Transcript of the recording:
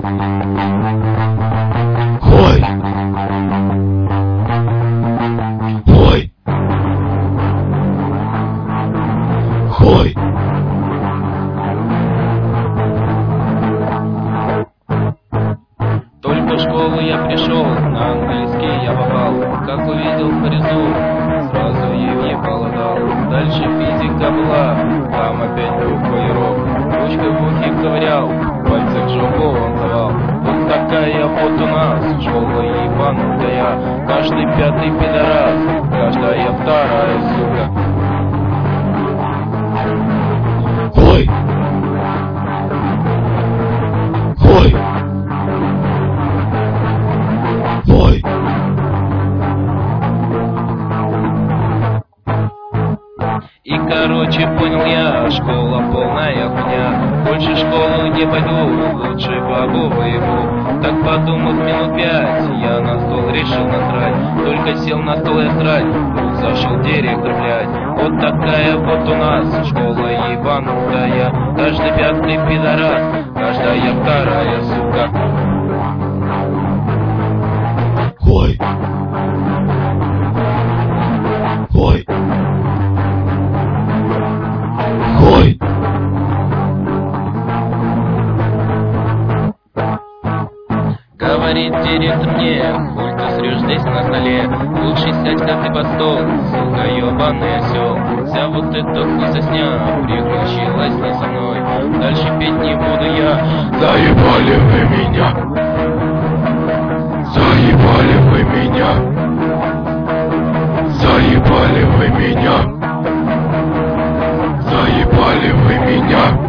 Ой! Ой! Ой! Только в школу я пришел, на английский я попал. Как увидел Фрезу, сразу ей поладал. Дальше физика была, там опять буква и рок. Ручкой в ухе ковырял, пальцы в жопу он давал. Вот такая вот у нас школа ебанутая. Каждый пятый пидорас, каждая вторая сука. Ой! Ой! Ой! И короче понял я, школа полная хуйня. Больше в школу не пойду, лучше бабу выебу. Так подумав минут 5, я на стол решил насрать. Только сел на стол и срать, тут зашел директор, блядь. Вот такая вот у нас школа ебанутая. Каждый пятый пидорас, каждая вторая сука. Ой! Ой! Ой! Говорит директор мне, хуй ты срешь здесь на столе. Лучше сядь-ка ты под стол, сука ебаный осел. Вся вот эта хуйсосня приключилась не со мной. Дальше петь не буду я. Заебали вы меня! Заебали вы меня! Заебали вы меня! Заебали вы меня!